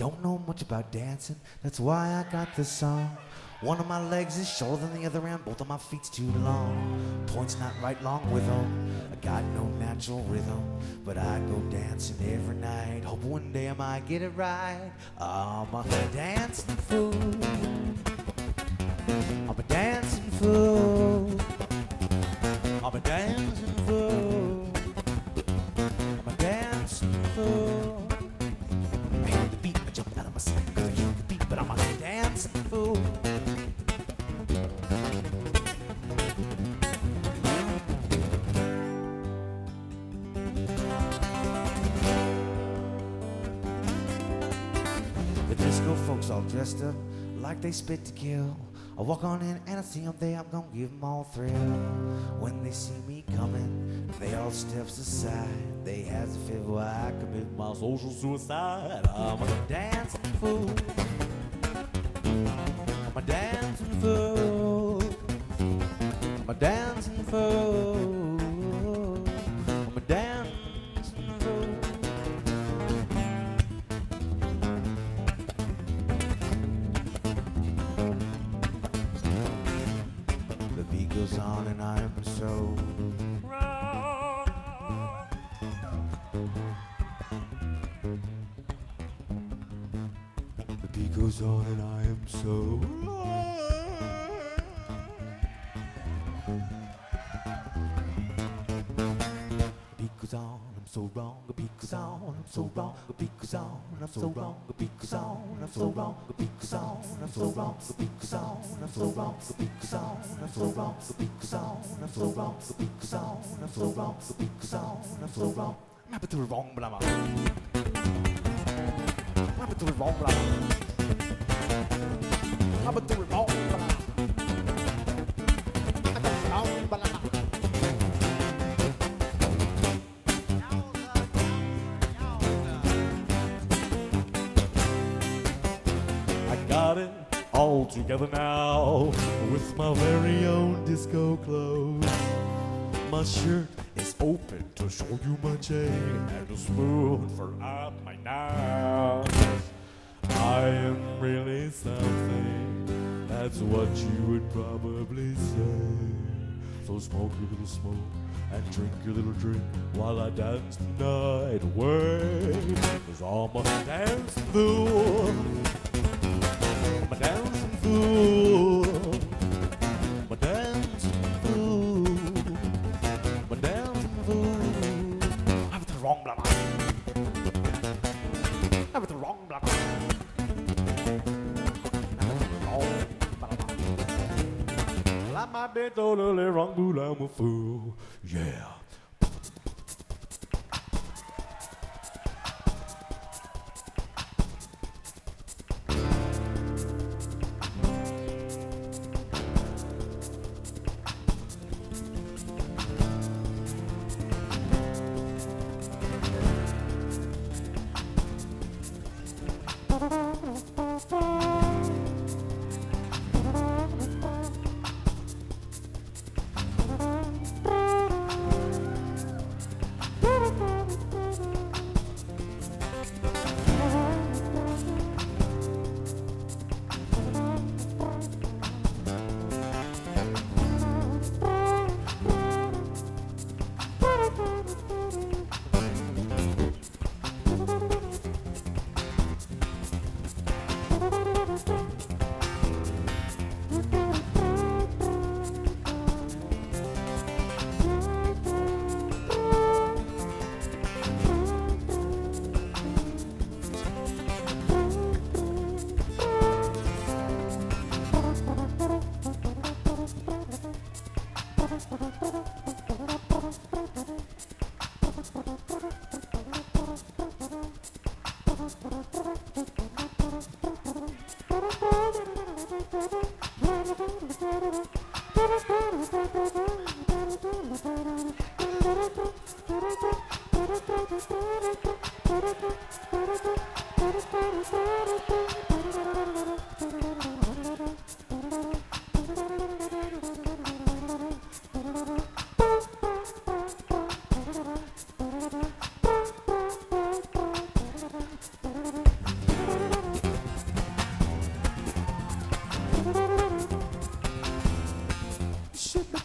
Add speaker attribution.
Speaker 1: don't know much about dancing, that's why I got this song. One of my legs is shorter than the other and both of my feet's too long. Point's not right long with them, I got no natural rhythm, but I go dancing every night, hope one day I might get it right. I'm a dancing fool, I'm a dancing fool, I'm a dancing fool, I'm a dancing fool. I hear the beat, I jump out of my seat, cause I hear the beat, but I'm a dancing fool. The disco folks all dressed up like they spit to kill. I walk on in and I see them there, I'm gonna give them all thrill. When they see me coming, they all steps aside. They has a fit why I commit my social suicide. I'm a dancing fool, I'm a dancing fool, I'm a dancing fool, I'm a dancing fool. The beat goes on and I am so wrong. The beat goes on and I am so wrong. The beat goes on, I'm so wrong. The beat goes on, I'm so wrong. The beat goes on, I'm so wrong. The beat goes on, I'm so wrong. The beat goes on, I'm so wrong. The beat goes on, I'm so wrong. The beat goes on, I'm so wrong. The beat goes on, I'm so wrong. The beat goes on, I'm so wrong. The beat goes on, I'm so wrong. I'm happy to be wrong, but I'm happy to be wrong, but I'm happy to be wrong, but I'm got it all together now with my very own disco clothes. My shirt is open to show you my chain and a spoon for up my nose. I am really something, that's what you would probably say. So smoke your little smoke and drink your little drink while I dance the night away. 'Cause I'm a dancing fool, I'm a dancing fool, I'm a dancing fool, I'm a dancing fool. I'm with the wrong blah blah. I'm with the wrong blah blah. I'm with the wrong blah blah. I might be totally wrong, but I'm a fool. Yeah. shit.